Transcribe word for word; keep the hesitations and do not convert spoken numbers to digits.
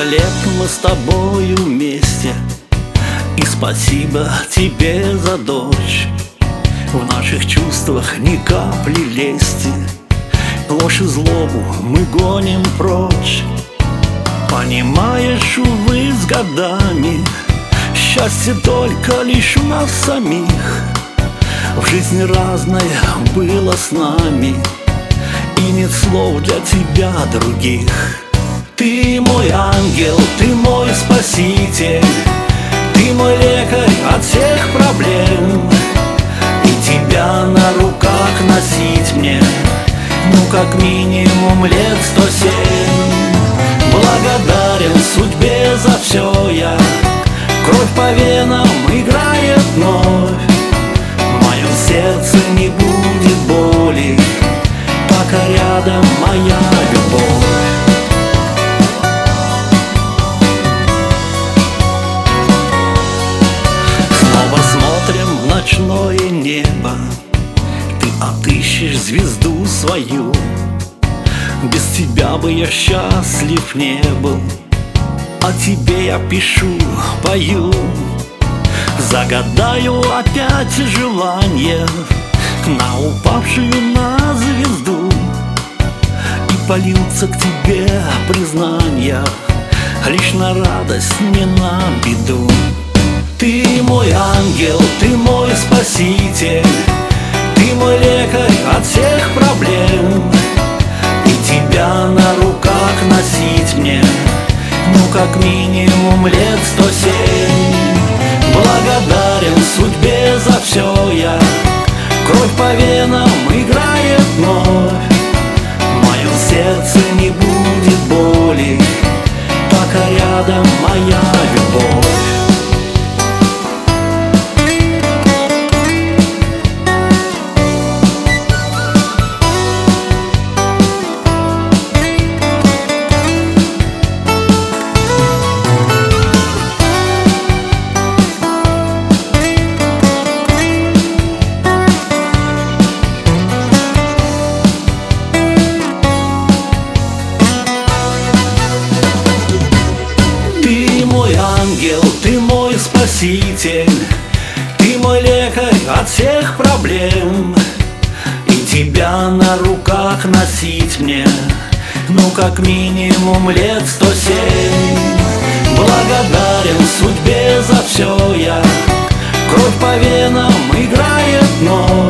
лет мы с тобою вместе, и спасибо тебе за дочь. В наших чувствах ни капли лести, ложь и злобу мы гоним прочь. Понимаешь, увы, с годами счастье только лишь у нас самих. В жизни разное было с нами, и нет слов для тебя других. Ты мой ангел, ты мой спаситель, ты мой лекарь от всех проблем. И тебя на руках носить мне, ну как минимум лет сто семь. Благодарен судьбе за все я, кровь по венам играет вновь. В моем сердце не будет боли, пока рядом моя любовь. Снова смотрим в ночное небо, ты отыщешь звезду свою. Без тебя бы я счастлив не был, о тебе я пишу, пою. Загадаю опять желание на упавшую на звезду, и польются к тебе признания лишь на радость, не на беду. Ты мой ангел, ты мой спаситель, ты мой лекарь от всех проблем. И тебя на руках носить мне, ну как минимум лет сто семь. Благодарен судьбе за все я, кровь по венам играет вновь. В моем сердце не будет боли, пока рядом моя любовь. Ангел, ты мой спаситель, ты мой лекарь от всех проблем. И тебя на руках носить мне, ну как минимум лет сто семь. Благодарен судьбе за все я, кровь по венам играет вновь.